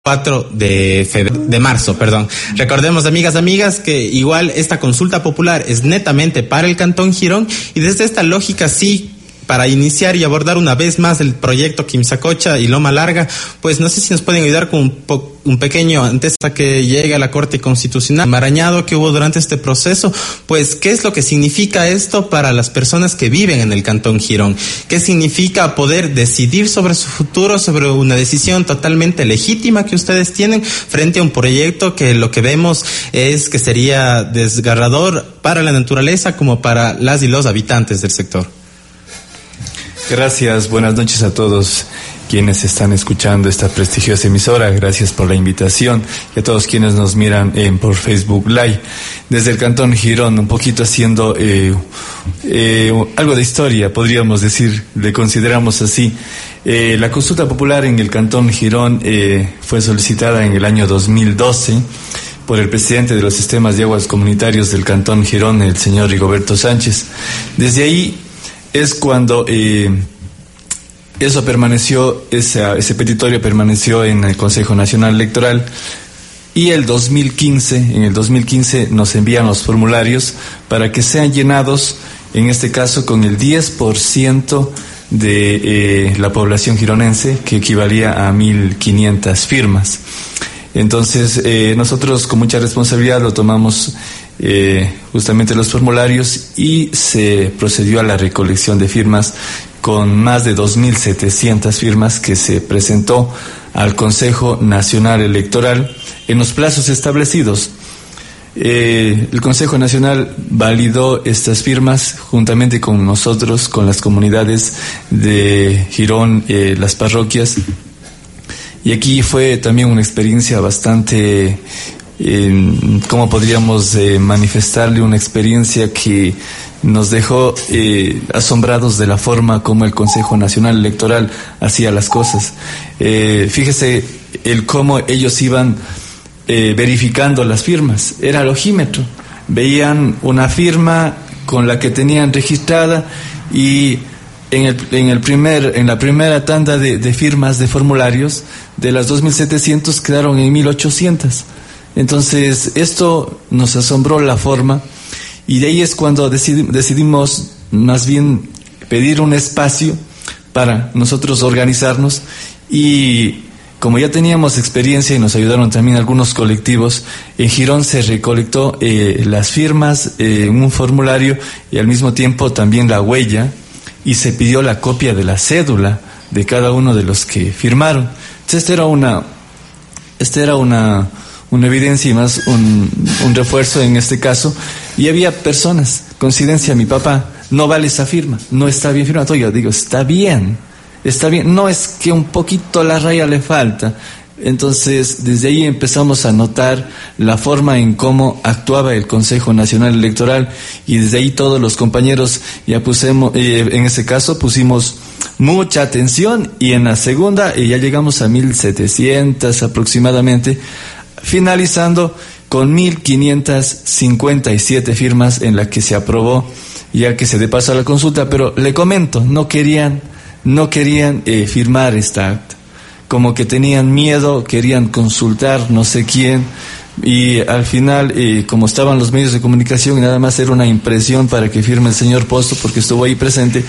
4 de marzo, perdón. Recordemos, amigas, que igual esta consulta popular es netamente para el Cantón Girón, y desde esta lógica sí, para iniciar y abordar una vez más el proyecto Quimsacocha y Loma Larga, pues no sé si nos pueden ayudar con un pequeño, antes de que llegue a la Corte Constitucional, marañado que hubo durante este proceso, pues qué es lo que significa esto para las personas que viven en el Cantón Girón, qué significa poder decidir sobre su futuro, sobre una decisión totalmente legítima que ustedes tienen frente a un proyecto que lo que vemos es que sería desgarrador para la naturaleza como para las y los habitantes del sector. Gracias, buenas noches a todos quienes están escuchando esta prestigiosa emisora. Gracias por la invitación y a todos quienes nos miran por Facebook Live. Desde el Cantón Girón, un poquito haciendo algo de historia, podríamos decir, le consideramos así. La consulta popular en el Cantón Girón fue solicitada en el año 2012 por el presidente de los sistemas de aguas comunitarios del Cantón Girón, el señor Rigoberto Sánchez. Desde ahí es cuando eso permaneció, ese petitorio permaneció en el Consejo Nacional Electoral, y en el 2015 nos envían los formularios para que sean llenados, en este caso con el 10% de la población gironense, que equivalía a 1.500 firmas. Entonces nosotros con mucha responsabilidad lo tomamos justamente los formularios, y se procedió a la recolección de firmas con más de 2.700 firmas que se presentó al Consejo Nacional Electoral en los plazos establecidos. El Consejo Nacional validó estas firmas juntamente con nosotros, con las comunidades de Girón, las parroquias, y aquí fue también una experiencia bastante, ¿cómo podríamos manifestarle? Una experiencia que nos dejó asombrados de la forma como el Consejo Nacional Electoral hacía las cosas. Fíjese el cómo ellos iban verificando las firmas. Era el ojímetro. Veían una firma con la que tenían registrada, y en la primera tanda de firmas de formularios, de las 2.700 quedaron en 1.800. Entonces esto nos asombró la forma, y de ahí es cuando decidimos más bien pedir un espacio para nosotros organizarnos. Y como ya teníamos experiencia y nos ayudaron también algunos colectivos, en Girón se recolectó las firmas en un formulario, y al mismo tiempo también la huella, y se pidió la copia de la cédula de cada uno de los que firmaron. Entonces esta era una evidencia y más un refuerzo en este caso. Y había personas, coincidencia, mi papá, no vale esa firma, no está bien firmado. Yo digo, está bien, no es que un poquito la raya le falta. Entonces desde ahí empezamos a notar la forma en cómo actuaba el Consejo Nacional Electoral, y desde ahí todos los compañeros ya pusimos, en ese caso pusimos mucha atención, y en la segunda ya llegamos a 1.700 aproximadamente, finalizando con 1.557 firmas en la que se aprobó, ya que se dé paso a la consulta. Pero le comento, no querían firmar esta acta, como que tenían miedo, querían consultar no sé quién, y al final, como estaban los medios de comunicación, y nada más era una impresión para que firme el señor Posto, porque estuvo ahí presente,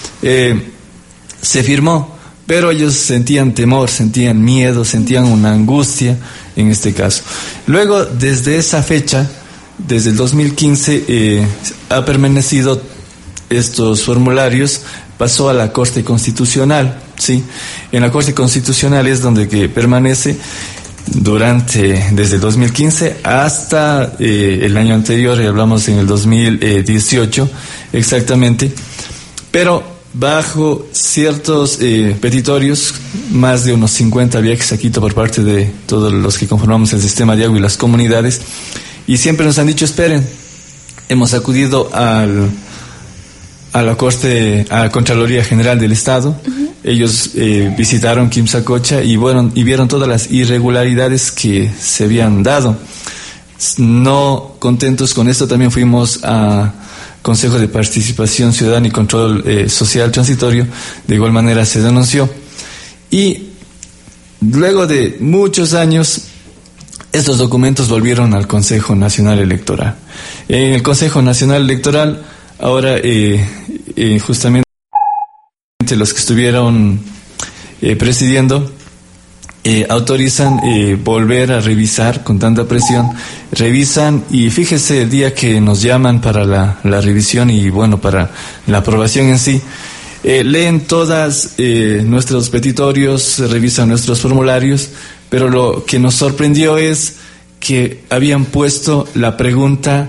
se firmó, pero ellos sentían temor, sentían miedo, sentían una angustia en este caso. Luego, desde esa fecha, desde el 2015, ha permanecido estos formularios, pasó a la Corte Constitucional, ¿sí? En la Corte Constitucional es donde que permanece desde el 2015 hasta el año anterior, y hablamos en el 2018 exactamente, pero bajo ciertos petitorios, más de unos 50 había que Quito por parte de todos los que conformamos el sistema de agua y las comunidades, y siempre nos han dicho, esperen. Hemos acudido a la Contraloría General del Estado. Uh-huh. Ellos visitaron Quimsacocha y vieron todas las irregularidades que se habían dado. No contentos con esto, también fuimos a Consejo de Participación Ciudadana y Control Social Transitorio. De igual manera se denunció, y luego de muchos años, estos documentos volvieron al Consejo Nacional Electoral. En el Consejo Nacional Electoral, ahora justamente los que estuvieron presidiendo autorizan volver a revisar con tanta presión, revisan y fíjese el día que nos llaman para la revisión y bueno, para la aprobación en sí, leen todas nuestros petitorios, revisan nuestros formularios, pero lo que nos sorprendió es que habían puesto la pregunta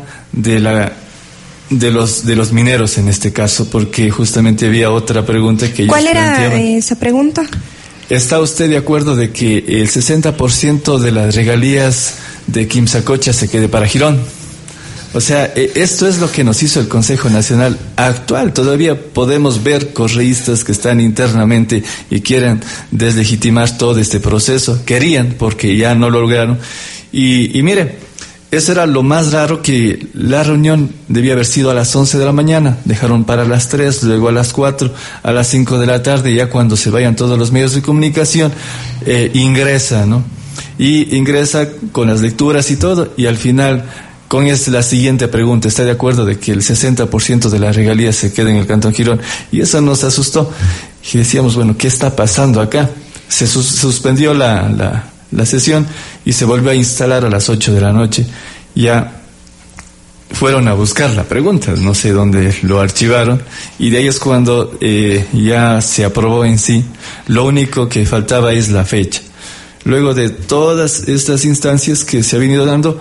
de los mineros en este caso, porque justamente había otra pregunta que ellos planteaban. ¿Cuál era esa pregunta? ¿Está usted de acuerdo de que el 60% de las regalías de Quimsacocha se quede para Girón? O sea, esto es lo que nos hizo el Consejo Nacional actual. Todavía podemos ver correístas que están internamente y quieren deslegitimar todo este proceso. Querían, porque ya no lo lograron. Y mire, eso era lo más raro, que la reunión debía haber sido a las 11 de la mañana, dejaron para las 3, luego a las 4, a las 5 de la tarde, ya cuando se vayan todos los medios de comunicación, ingresa, ¿no? Y ingresa con las lecturas y todo, y al final, con la siguiente pregunta, ¿está de acuerdo de que el 60% de las regalías se quede en el Cantón Girón? Y eso nos asustó, y decíamos, bueno, ¿qué está pasando acá? Se suspendió la sesión y se volvió a instalar a las 8 de la noche. Ya fueron a buscar la pregunta, no sé dónde lo archivaron, y de ahí es cuando ya se aprobó en sí. Lo único que faltaba es la fecha. Luego de todas estas instancias que se ha venido dando,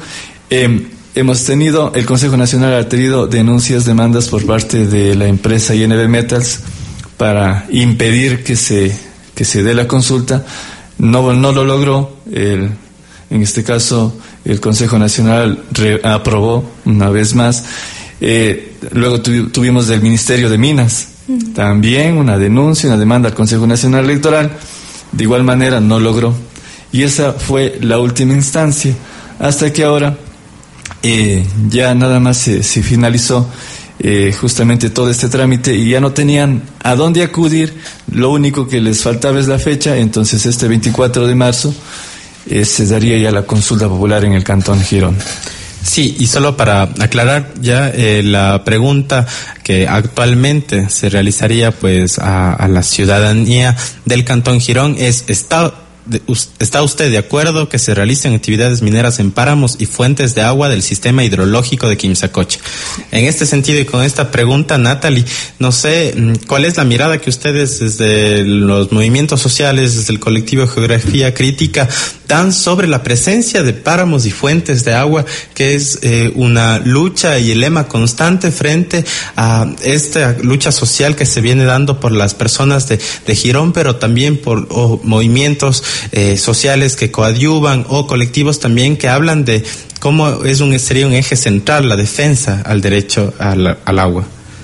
el Consejo Nacional ha tenido denuncias, demandas por parte de la empresa INB Metals para impedir que se dé la consulta. No lo logró. En este caso, el Consejo Nacional aprobó una vez más. Luego tuvimos del Ministerio de Minas también una denuncia, una demanda al Consejo Nacional Electoral. De igual manera, no logró. Y esa fue la última instancia. Hasta que ahora ya nada más se finalizó justamente todo este trámite y ya no tenían a dónde acudir. Lo único que les faltaba es la fecha. Entonces este 24 de marzo se daría ya la consulta popular en el Cantón Girón. Sí, y solo para aclarar ya la pregunta que actualmente se realizaría pues a la ciudadanía del Cantón Girón es: ¿Está usted de acuerdo que se realicen actividades mineras en páramos y fuentes de agua del sistema hidrológico de Quimsacocha? En este sentido y con esta pregunta, Natalie, no sé cuál es la mirada que ustedes desde los movimientos sociales, desde el colectivo Geografía Crítica, dan sobre la presencia de páramos y fuentes de agua, que es una lucha y el lema constante frente a esta lucha social que se viene dando por las personas de Girón, pero también por movimientos sociales que coadyuvan o colectivos también que hablan de cómo sería un eje central la defensa al derecho al agua.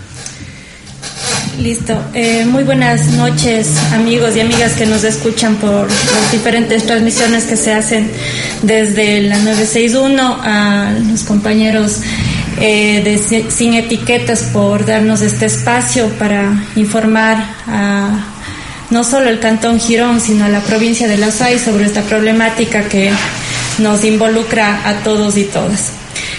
Listo. Muy buenas noches, amigos y amigas que nos escuchan por las diferentes transmisiones que se hacen desde la 961, a los compañeros de Sin Etiquetas por darnos este espacio para informar a no solo el Cantón Girón, sino a la provincia de La Suay sobre esta problemática que nos involucra a todos y todas.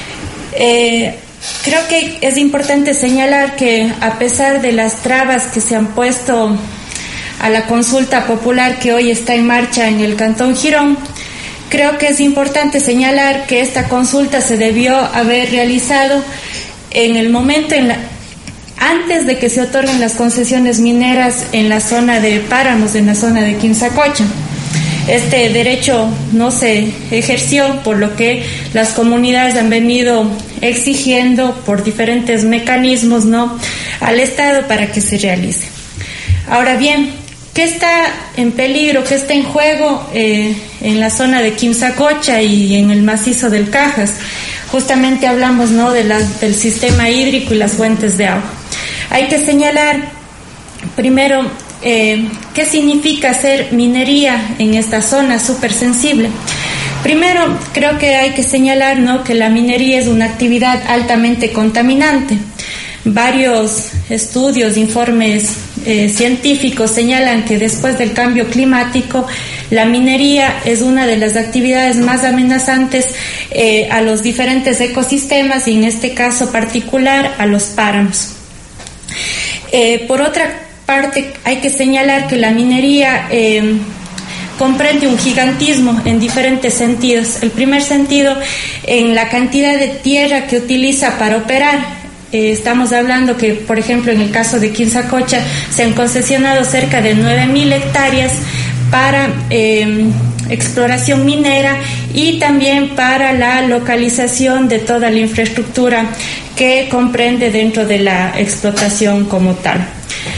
Creo que es importante señalar que a pesar de las trabas que se han puesto a la consulta popular que hoy está en marcha en el Cantón Girón, creo que es importante señalar que esta consulta se debió haber realizado en el momento antes de que se otorguen las concesiones mineras en la zona de páramos, en la zona de Quimsacocha. Este derecho no se ejerció, por lo que las comunidades han venido exigiendo por diferentes mecanismos, ¿no?, al Estado para que se realice. Ahora bien, ¿qué está en peligro, qué está en juego en la zona de Quimsacocha y en el macizo del Cajas? Justamente hablamos, ¿no?, del sistema hídrico y las fuentes de agua. Hay que señalar primero qué significa hacer minería en esta zona súper sensible. Primero, creo que hay que señalar, ¿no?, que la minería es una actividad altamente contaminante. Varios estudios, informes científicos señalan que después del cambio climático, La minería es una de las actividades más amenazantes a los diferentes ecosistemas y en este caso particular a los páramos. Por otra parte, hay que señalar que la minería comprende un gigantismo en diferentes sentidos. El primer sentido, en la cantidad de tierra que utiliza para operar. Estamos hablando que, por ejemplo, en el caso de Quinsacocha se han concesionado cerca de 9.000 hectáreas para exploración minera y también para la localización de toda la infraestructura que comprende dentro de la explotación como tal.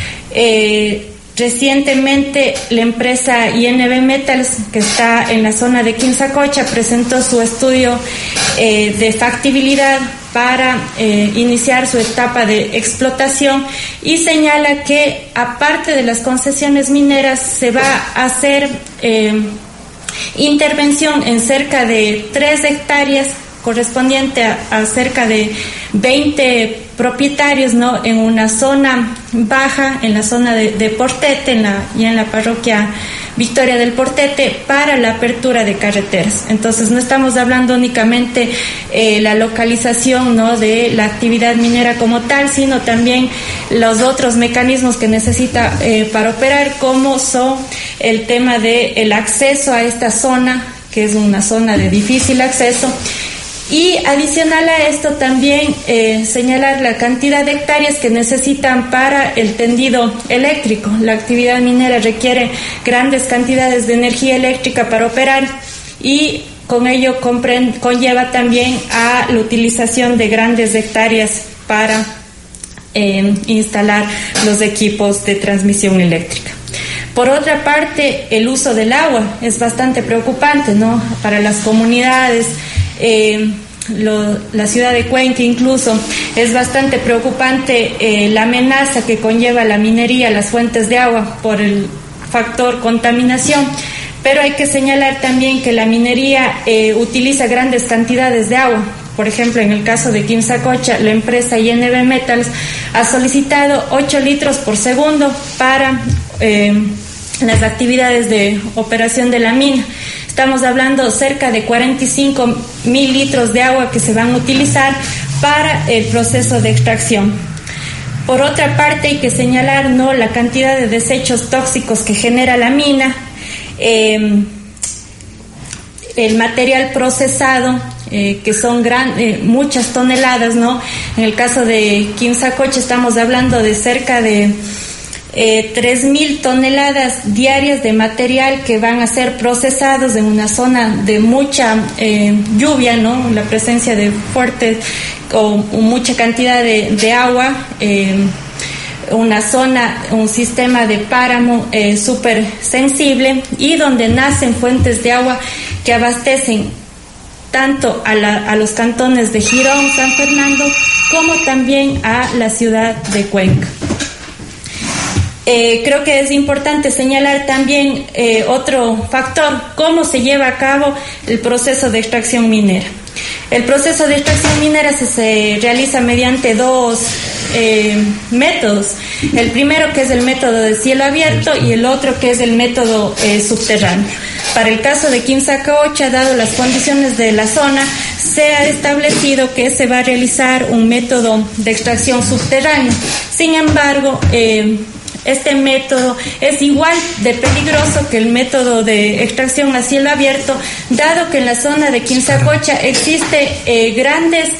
Recientemente la empresa INV Metals, que está en la zona de Quinsacocha, presentó su estudio de factibilidad para iniciar su etapa de explotación y señala que aparte de las concesiones mineras se va a hacer intervención en cerca de 3 hectáreas correspondiente a cerca de 20 propietarios, ¿no?, en una zona baja, en la zona de Portete, y en la parroquia Victoria del Portete, para la apertura de carreteras. Entonces no estamos hablando únicamente la localización, ¿no?, de la actividad minera como tal, sino también los otros mecanismos que necesita para operar, como son el tema del acceso a esta zona, que es una zona de difícil acceso. Y adicional a esto también señalar la cantidad de hectáreas que necesitan para el tendido eléctrico. La actividad minera requiere grandes cantidades de energía eléctrica para operar y con ello conlleva también a la utilización de grandes hectáreas para instalar los equipos de transmisión eléctrica. Por otra parte, el uso del agua es bastante preocupante, ¿no?, para las comunidades. La ciudad de Cuenca incluso es bastante preocupante la amenaza que conlleva la minería, las fuentes de agua por el factor contaminación, pero hay que señalar también que la minería utiliza grandes cantidades de agua. Por ejemplo, en el caso de Quinsacocha, la empresa INV Metals ha solicitado 8 litros por segundo para las actividades de operación de la mina. Estamos hablando cerca de 45.000 litros de agua que se van a utilizar para el proceso de extracción. Por otra parte, hay que señalar, ¿no?, la cantidad de desechos tóxicos que genera la mina, el material procesado, que son muchas toneladas, ¿no? En el caso de Quinsacocha estamos hablando de cerca de 3.000 toneladas diarias de material que van a ser procesados en una zona de mucha lluvia, ¿no?, la presencia de fuertes o mucha cantidad de agua, una zona, un sistema de páramo súper sensible y donde nacen fuentes de agua que abastecen tanto a los cantones de Girón, San Fernando, como también a la ciudad de Cuenca. Creo que es importante señalar también otro factor, cómo se lleva a cabo el proceso de extracción minera. El proceso de extracción minera se realiza mediante 2 métodos. El primero, que es el método de cielo abierto, y el otro, que es el método subterráneo. Para el caso de Quinsacocha, dado las condiciones de la zona, se ha establecido que se va a realizar un método de extracción subterráneo. Sin embargo, este método es igual de peligroso que el método de extracción a cielo abierto, dado que en la zona de Quinsacocha existe grandes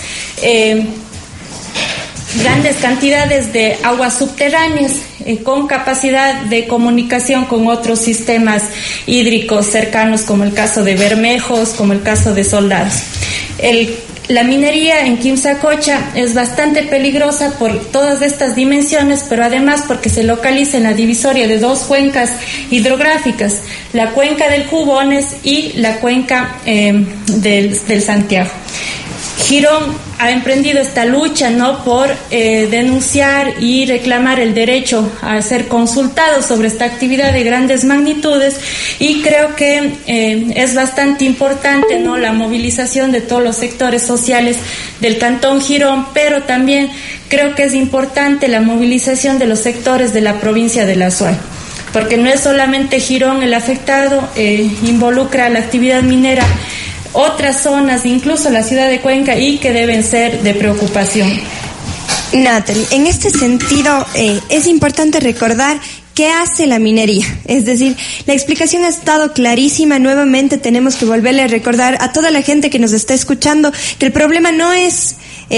cantidades de aguas subterráneas con capacidad de comunicación con otros sistemas hídricos cercanos, como el caso de Bermejos, como el caso de Soldados. La minería en Quinsacocha es bastante peligrosa por todas estas dimensiones, pero además porque se localiza en la divisoria de 2 cuencas hidrográficas, la cuenca del Jubones y la cuenca del Santiago. Girón ha emprendido esta lucha, ¿no?, por denunciar y reclamar el derecho a ser consultado sobre esta actividad de grandes magnitudes, y creo que es bastante importante, ¿no?, la movilización de todos los sectores sociales del Cantón Girón, pero también creo que es importante la movilización de los sectores de la provincia del Azuay. porque no es solamente Girón el afectado, involucra la actividad minera otras zonas, incluso la ciudad de Cuenca, y que deben ser de preocupación. Natalie, en este sentido es importante recordar qué hace la minería. Es decir, la explicación ha estado clarísima. Nuevamente tenemos que volverle a recordar a toda la gente que nos está escuchando que el problema no es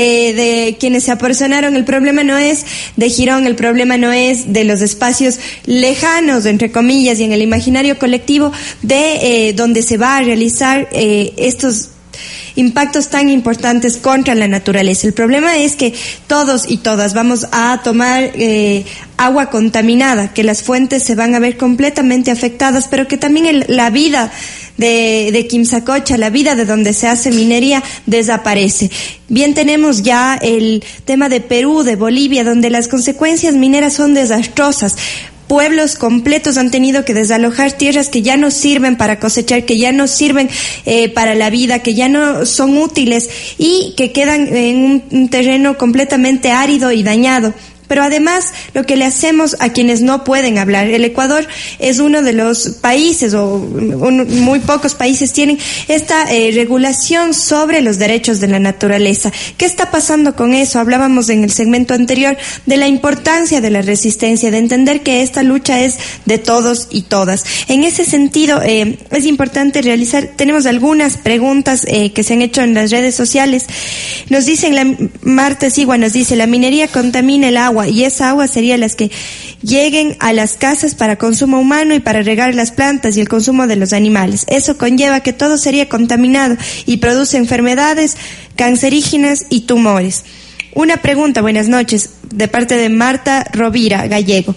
de quienes se apersonaron, el problema no es de Girón, el problema no es de los espacios lejanos, entre comillas, y en el imaginario colectivo de donde se va a realizar estos impactos tan importantes contra la naturaleza. El problema es que todos y todas vamos a tomar agua contaminada, que las fuentes se van a ver completamente afectadas, pero que también la vida de Quimsacocha, la vida de donde se hace minería, desaparece. Bien, tenemos ya el tema de Perú, de Bolivia, donde las consecuencias mineras son desastrosas. Pueblos completos han tenido que desalojar tierras que ya no sirven para cosechar, que ya no sirven para la vida, que ya no son útiles y que quedan en un terreno completamente árido y dañado. Pero además, lo que le hacemos a quienes no pueden hablar. El Ecuador es uno de los países, o muy pocos países tienen esta regulación sobre los derechos de la naturaleza. ¿Qué está pasando con eso? Hablábamos en el segmento anterior de la importancia de la resistencia, de entender que esta lucha es de todos y todas. En ese sentido, es importante tenemos algunas preguntas que se han hecho en las redes sociales. Nos dicen, Marta Sigua nos dice, la minería contamina el agua, y esa agua sería las que lleguen a las casas para consumo humano y para regar las plantas y el consumo de los animales. Eso conlleva que todo sería contaminado y produce enfermedades cancerígenas y tumores. Una pregunta, buenas noches, de parte de Marta Rovira Gallego.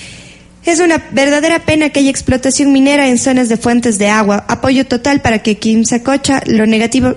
Es una verdadera pena que haya explotación minera en zonas de fuentes de agua. Apoyo total para que Quimsacocha, lo negativo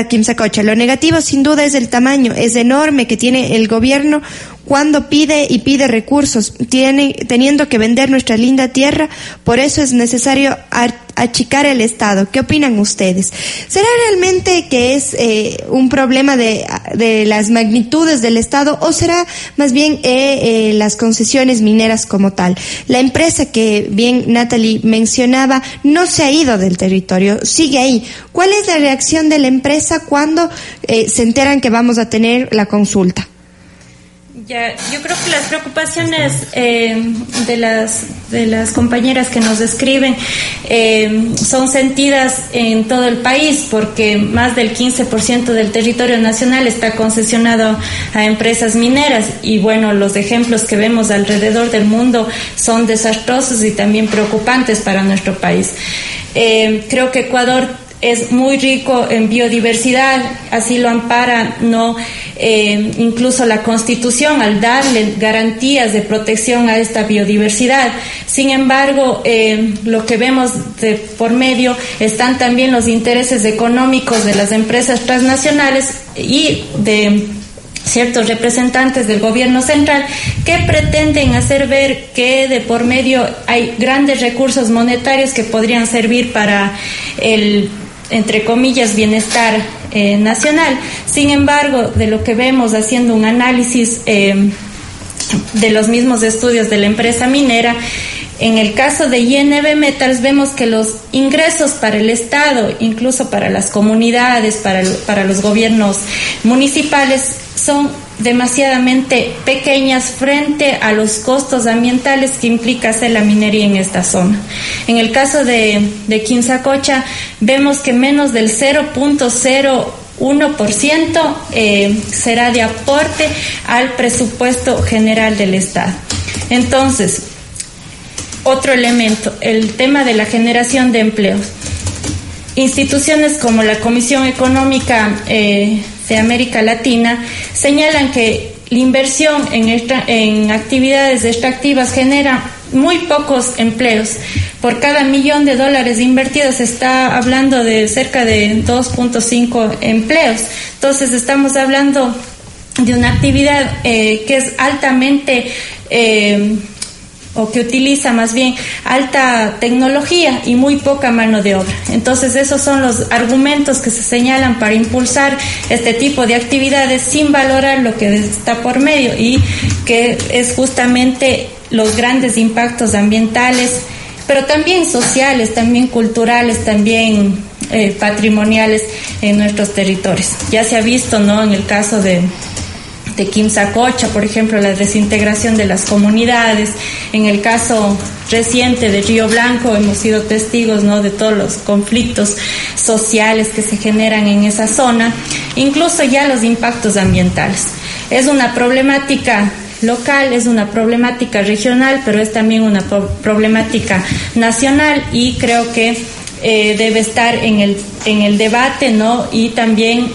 sin duda es el tamaño, es enorme que tiene el gobierno cuando pide recursos, teniendo que vender nuestra linda tierra. Por eso es necesario achicar el Estado. ¿Qué opinan ustedes? ¿Será realmente que es un problema de las magnitudes del Estado, o será más bien las concesiones mineras como tal? La empresa que bien Natalie mencionaba no se ha ido del territorio, sigue ahí. ¿Cuál es la reacción de la empresa cuando se enteran que vamos a tener la consulta? Ya, yo creo que las preocupaciones de las compañeras que nos escriben son sentidas en todo el país, porque más del 15% del territorio nacional está concesionado a empresas mineras, y bueno, los ejemplos que vemos alrededor del mundo son desastrosos y también preocupantes para nuestro país. Creo que Ecuador es muy rico en biodiversidad, así lo ampara incluso la Constitución al darle garantías de protección a esta biodiversidad. Sin embargo, lo que vemos de por medio están también los intereses económicos de las empresas transnacionales y de ciertos representantes del gobierno central que pretenden hacer ver que de por medio hay grandes recursos monetarios que podrían servir para el, entre comillas, bienestar nacional. Sin embargo, de lo que vemos haciendo un análisis de los mismos estudios de la empresa minera, en el caso de INB Metals vemos que los ingresos para el Estado, incluso para las comunidades, para los gobiernos municipales, son demasiadamente pequeñas frente a los costos ambientales que implica hacer la minería en esta zona. En el caso de Quimsacocha vemos que menos del 0.01% será de aporte al presupuesto general del Estado. Entonces, otro elemento, el tema de la generación de empleos. Instituciones como la Comisión Económica de América Latina señalan que la inversión en actividades extractivas genera muy pocos empleos. Por cada $1.000.000 invertidos se está hablando de cerca de 2.5 empleos. Entonces estamos hablando de una actividad que es altamente o que utiliza más bien alta tecnología y muy poca mano de obra. Entonces esos son los argumentos que se señalan para impulsar este tipo de actividades sin valorar lo que está por medio, y que es justamente los grandes impactos ambientales, pero también sociales, también culturales, también patrimoniales en nuestros territorios. Ya se ha visto, ¿no?, en el caso de Quimsacocha, por ejemplo, la desintegración de las comunidades. En el caso reciente de Río Blanco hemos sido testigos, ¿no?, de todos los conflictos sociales que se generan en esa zona, incluso ya los impactos ambientales. Es una problemática local, es una problemática regional, pero es también una problemática nacional, y creo que debe estar en el debate, ¿no? Y también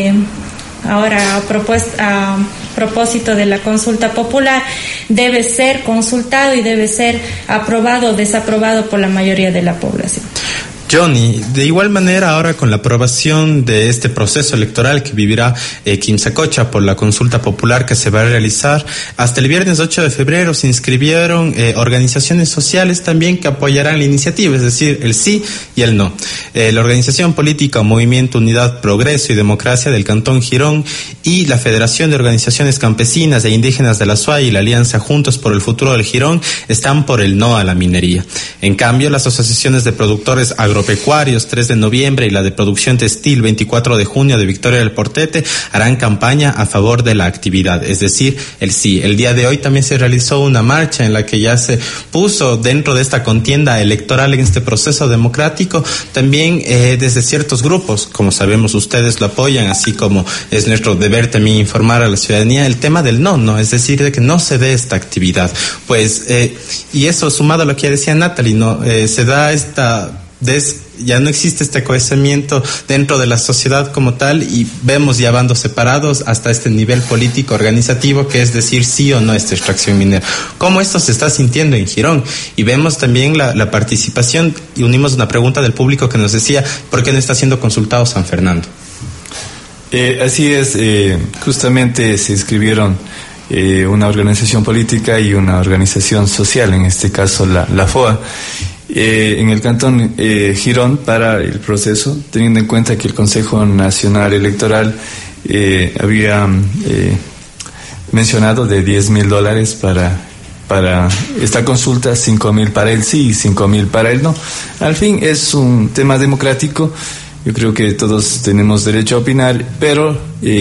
ahora a propósito de la consulta popular, debe ser consultado y debe ser aprobado o desaprobado por la mayoría de la población. Johnny, de igual manera ahora con la aprobación de este proceso electoral que vivirá Quimsacocha por la consulta popular que se va a realizar, hasta el viernes 8 de febrero se inscribieron organizaciones sociales también que apoyarán la iniciativa, es decir, el sí y el no. La organización política Movimiento Unidad, Progreso y Democracia del Cantón Girón y la Federación de Organizaciones Campesinas e Indígenas de la SUAY y la Alianza Juntos por el Futuro del Girón están por el no a la minería. En cambio, las asociaciones de productores agropecuarios 3 de noviembre y la de producción textil 24 de junio de Victoria del Portete harán campaña a favor de la actividad, es decir, el sí. El día de hoy también se realizó una marcha en la que ya se puso dentro de esta contienda electoral en este proceso democrático también desde ciertos grupos, como sabemos ustedes lo apoyan, así como es nuestro deber también informar a la ciudadanía el tema del no, es decir, de que no se dé esta actividad. Pues, y eso sumado a lo que ya decía Natalie, se da ya no existe este cohesamiento dentro de la sociedad como tal y vemos ya bandos separados hasta este nivel político organizativo, que es decir sí o no a esta extracción minera. ¿Cómo esto se está sintiendo en Girón? Y vemos también la participación, y unimos una pregunta del público que nos decía ¿por qué no está siendo consultado San Fernando? Así es, justamente se inscribieron una organización política y una organización social, en este caso la FOA, en el Cantón Girón para el proceso, teniendo en cuenta que el Consejo Nacional Electoral había mencionado de $10,000 para esta consulta, 5,000 para el sí y 5,000 para el no. Al fin es un tema democrático, yo creo que todos tenemos derecho a opinar, pero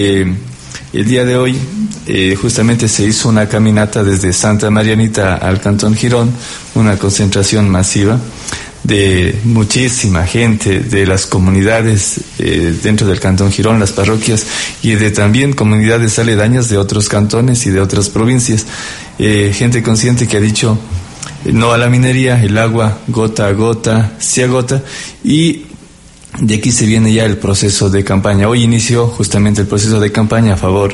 el día de hoy justamente se hizo una caminata desde Santa Marianita al Cantón Girón, una concentración masiva de muchísima gente de las comunidades dentro del Cantón Girón, las parroquias, y de también comunidades aledañas de otros cantones y de otras provincias. Gente consciente que ha dicho no a la minería, el agua gota a gota se agota, y de aquí se viene ya el proceso de campaña. Hoy inició justamente el proceso de campaña a favor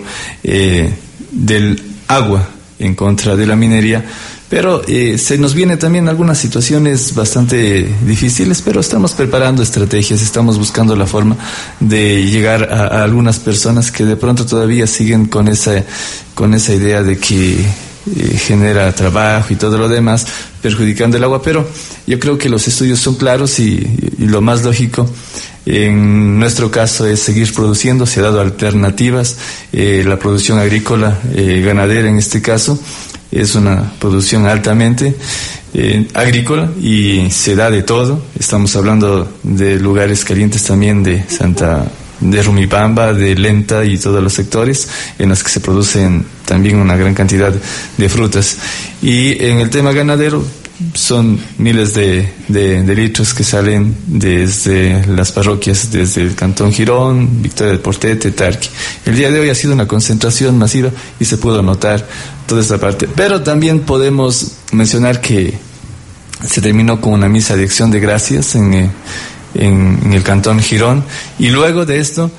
del agua, en contra de la minería, pero se nos vienen también algunas situaciones bastante difíciles, pero estamos preparando estrategias, estamos buscando la forma de llegar a algunas personas que de pronto todavía siguen con esa idea de que genera trabajo y todo lo demás, perjudicando el agua, pero yo creo que los estudios son claros y lo más lógico en nuestro caso es seguir produciendo. Se ha dado alternativas, la producción agrícola, ganadera en este caso, es una producción altamente agrícola y se da de todo. Estamos hablando de lugares calientes también de Rumipamba, de Lenta y todos los sectores en los que se producen también una gran cantidad de frutas. Y en el tema ganadero son miles de litros que salen desde las parroquias, desde el Cantón Girón, Victoria del Portete, Tarqui. El día de hoy ha sido una concentración masiva y se pudo notar toda esta parte. Pero también podemos mencionar que se terminó con una misa de acción de gracias en el Cantón Girón, y luego de esto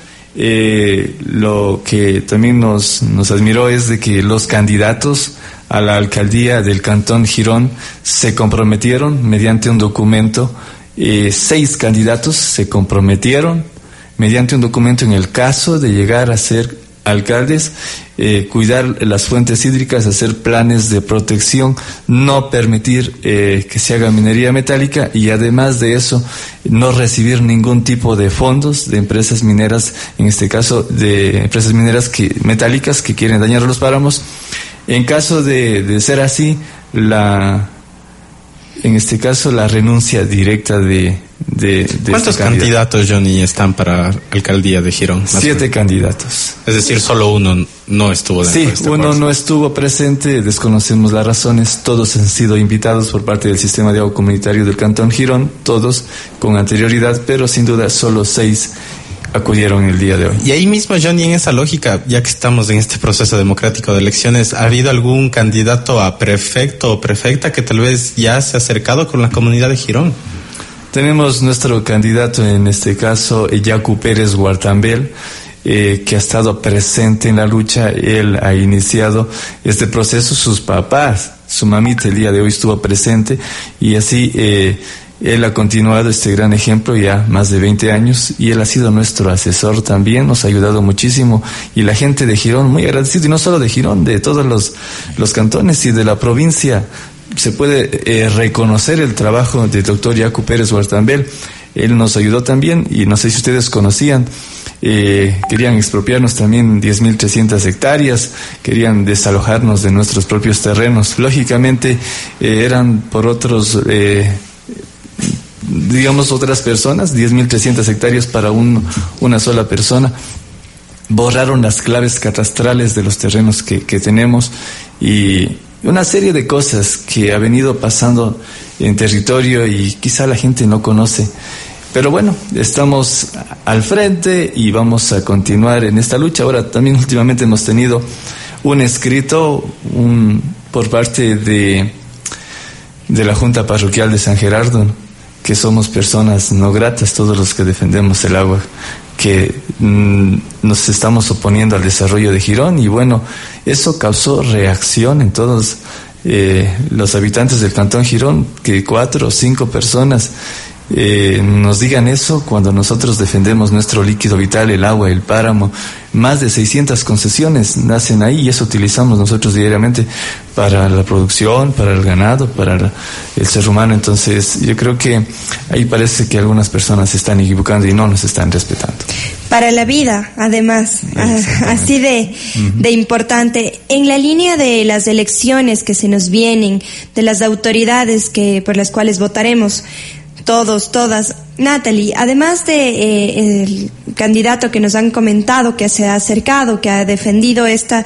lo que también nos admiró es de que los candidatos a la alcaldía del Cantón Girón se comprometieron mediante un documento, 6 candidatos se comprometieron mediante un documento, en el caso de llegar a ser alcaldes, cuidar las fuentes hídricas, hacer planes de protección, no permitir que se haga minería metálica, y además de eso no recibir ningún tipo de fondos de empresas mineras, en este caso de empresas mineras metálicas que quieren dañar los páramos. En caso de ser así, en este caso, la renuncia directa de ¿Cuántos candidatos, Johnny, están para alcaldía de Girón? 7 candidatos. Es decir, solo uno no estuvo dentro de este uno acuerdo. no estuvo presente, desconocemos las razones, todos han sido invitados por parte del sistema de agua comunitario del Cantón Girón, todos con anterioridad, pero sin duda solo 6 acudieron el día de hoy. Y ahí mismo, Johnny, en esa lógica, ya que estamos en este proceso democrático de elecciones, ¿ha habido algún candidato a prefecto o prefecta que tal vez ya se ha acercado con la comunidad de Girón? Tenemos nuestro candidato, en este caso, Yacu Pérez Guartambel, que ha estado presente en la lucha. Él ha iniciado este proceso, sus papás, su mamita el día de hoy estuvo presente, y así él ha continuado este gran ejemplo ya más de 20 años, y él ha sido nuestro asesor también, nos ha ayudado muchísimo, y la gente de Girón muy agradecido, y no solo de Girón, de todos los cantones y de la provincia. Se puede reconocer el trabajo del doctor Yacu Pérez Guartambel. Él nos ayudó también, y no sé si ustedes conocían, querían expropiarnos también 10.300 hectáreas, querían desalojarnos de nuestros propios terrenos. Lógicamente eran por otros, digamos, otras personas, 10.300 hectáreas para una sola persona. Borraron las claves catastrales de los terrenos que tenemos, y una serie de cosas que ha venido pasando en territorio y quizá la gente no conoce. Pero bueno, estamos al frente y vamos a continuar en esta lucha. Ahora también últimamente hemos tenido un escrito por parte de la Junta Parroquial de San Gerardo, que somos personas no gratas, todos los que defendemos el agua, que nos estamos oponiendo al desarrollo de Girón, y bueno, eso causó reacción en todos los habitantes del Cantón Girón, que 4 o 5 personas nos digan eso cuando nosotros defendemos nuestro líquido vital, el agua, el páramo. Más de 600 concesiones nacen ahí, y eso utilizamos nosotros diariamente para la producción, para el ganado, para el ser humano. Entonces yo creo que ahí parece que algunas personas se están equivocando y no nos están respetando. Para la vida, además, así de importante. En la línea de las elecciones que se nos vienen, de las autoridades por las cuales votaremos, todos, todas. Natalie, además de el candidato que nos han comentado, que se ha acercado, que ha defendido esta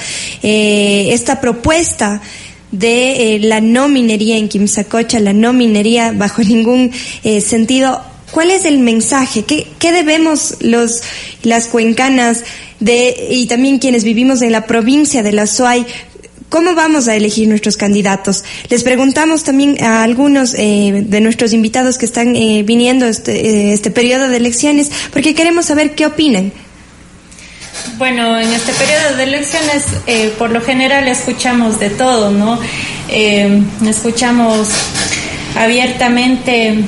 propuesta de la no minería en Quimsacocha, la no minería bajo ningún sentido, ¿cuál es el mensaje? ¿Qué debemos las cuencanas y también quienes vivimos en la provincia de la SUAY? ¿Cómo vamos a elegir nuestros candidatos? Les preguntamos también a algunos de nuestros invitados que están viniendo este periodo de elecciones, porque queremos saber qué opinan. Bueno, en este periodo de elecciones, por lo general escuchamos de todo, ¿no? Escuchamos abiertamente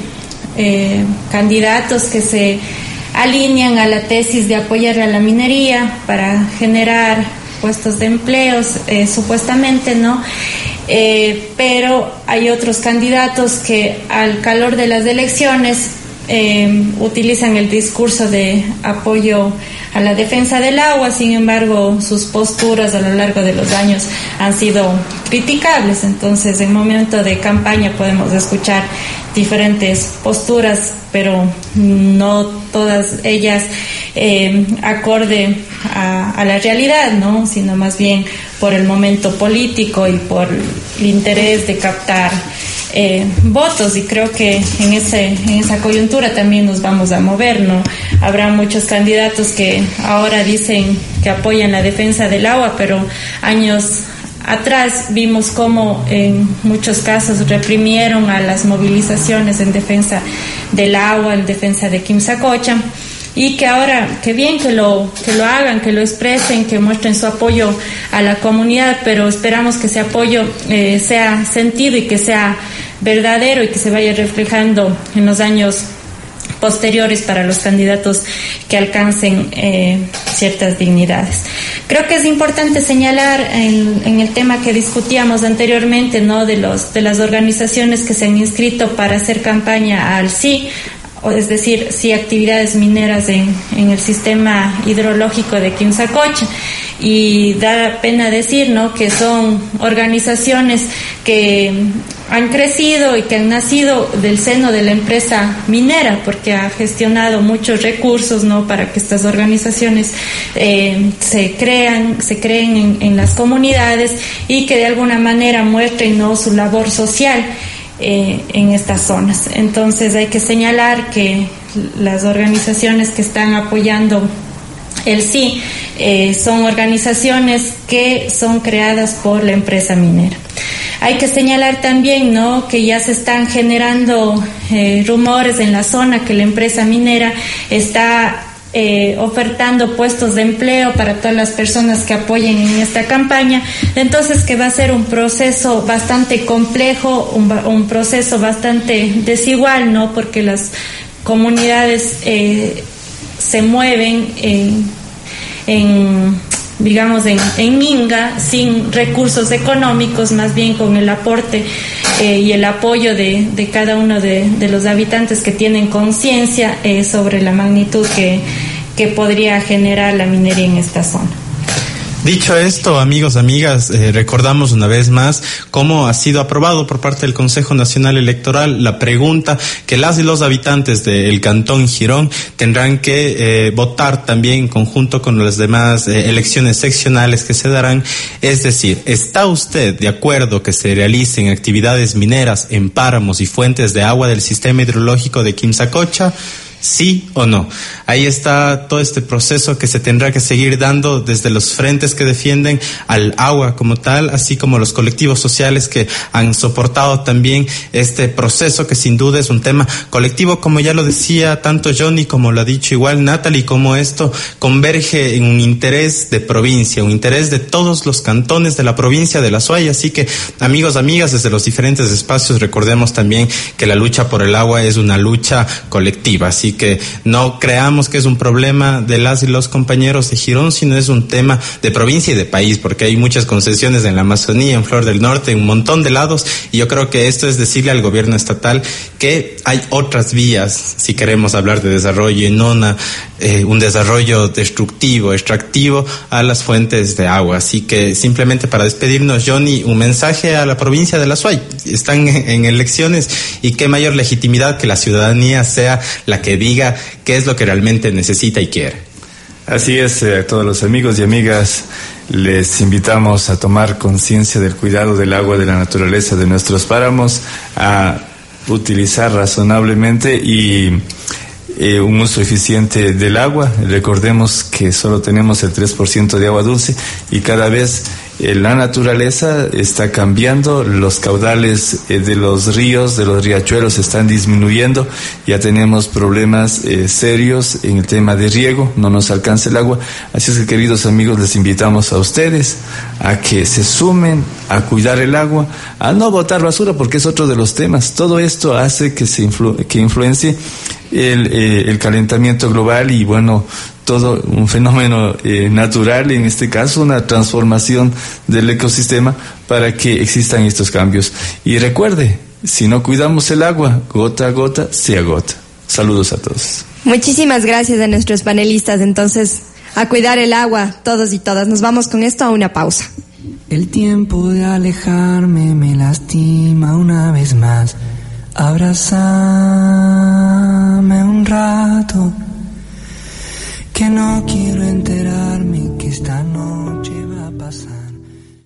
candidatos que se alinean a la tesis de apoyar a la minería para generar puestos de empleos, supuestamente, ¿no? Pero hay otros candidatos que al calor de las elecciones utilizan el discurso de apoyo a la defensa del agua. Sin embargo, sus posturas a lo largo de los años han sido criticables. Entonces, en momento de campaña podemos escuchar diferentes posturas, pero no todas ellas acorde a la realidad, ¿no? Sino más bien por el momento político y por el interés de captar votos, y creo que en esa coyuntura también nos vamos a mover, ¿no? Habrá muchos candidatos que ahora dicen que apoyan la defensa del agua, pero años atrás vimos cómo en muchos casos reprimieron a las movilizaciones en defensa del agua, en defensa de Quimsacocha, y que ahora, qué bien que lo hagan, que lo expresen, que muestren su apoyo a la comunidad, pero esperamos que ese apoyo sea sentido y que sea verdadero y que se vaya reflejando en los años posteriores para los candidatos que alcancen ciertas dignidades. Creo que es importante señalar en el tema que discutíamos anteriormente, ¿no? de las organizaciones que se han inscrito para hacer campaña al sí, es decir, sí actividades mineras en el sistema hidrológico de Quimsacocha. Y da pena decir, ¿no?, que son organizaciones que han crecido y que han nacido del seno de la empresa minera, porque ha gestionado muchos recursos, ¿no?, para que estas organizaciones se creen en las comunidades y que de alguna manera muestren, ¿no?, su labor social en estas zonas. Entonces hay que señalar que las organizaciones que están apoyando el sí son organizaciones que son creadas por la empresa minera. Hay que señalar también, ¿no?, que ya se están generando rumores en la zona que la empresa minera está ofertando puestos de empleo para todas las personas que apoyen en esta campaña. Entonces, que va a ser un proceso bastante complejo, un proceso bastante desigual, ¿no?, porque las comunidades se mueven en minga, sin recursos económicos, más bien con el aporte y el apoyo de cada uno de los habitantes que tienen conciencia sobre la magnitud que podría generar la minería en esta zona. Dicho esto, amigos, amigas, recordamos una vez más cómo ha sido aprobado por parte del Consejo Nacional Electoral la pregunta que las y los habitantes del Cantón Girón tendrán que votar también en conjunto con las demás elecciones seccionales que se darán. Es decir, ¿está usted de acuerdo que se realicen actividades mineras en páramos y fuentes de agua del sistema hidrológico de Quimsacocha? ¿Sí o no? Ahí está todo este proceso que se tendrá que seguir dando desde los frentes que defienden al agua como tal, así como los colectivos sociales que han soportado también este proceso, que sin duda es un tema colectivo, como ya lo decía tanto Johnny como lo ha dicho igual Natalie, como esto converge en un interés de provincia, un interés de todos los cantones de la provincia de La Suay. Así que, amigos, amigas, desde los diferentes espacios recordemos también que la lucha por el agua es una lucha colectiva, así que no creamos que es un problema de las y los compañeros de Girón, sino es un tema de provincia y de país, porque hay muchas concesiones en la Amazonía, en Flor del Norte, en un montón de lados, y yo creo que esto es decirle al gobierno estatal que hay otras vías si queremos hablar de desarrollo y no un desarrollo destructivo, extractivo a las fuentes de agua. Así que simplemente para despedirnos, Johnny, un mensaje a la provincia de La Suay. Están en elecciones y qué mayor legitimidad que la ciudadanía sea la que diga qué es lo que realmente necesita y quiere. Así es, a todos los amigos y amigas les invitamos a tomar conciencia del cuidado del agua, de la naturaleza, de nuestros páramos, a utilizar razonablemente y un uso eficiente del agua. Recordemos que solo tenemos el 3% de agua dulce y cada vez la naturaleza está cambiando, los caudales de los ríos, de los riachuelos están disminuyendo, ya tenemos problemas serios en el tema de riego, no nos alcanza el agua. Así es que, queridos amigos, les invitamos a ustedes a que se sumen a cuidar el agua, a no botar basura, porque es otro de los temas. Todo esto hace que que influencie el calentamiento global y, bueno, todo un fenómeno natural, en este caso una transformación del ecosistema para que existan estos cambios. Y recuerde, si no cuidamos el agua, gota a gota se agota. Saludos a todos. Muchísimas gracias a nuestros panelistas. Entonces, a cuidar el agua, todos y todas. Nos vamos con esto a una pausa. El tiempo de alejarme me lastima una vez más. Abrázame un rato, que no quiero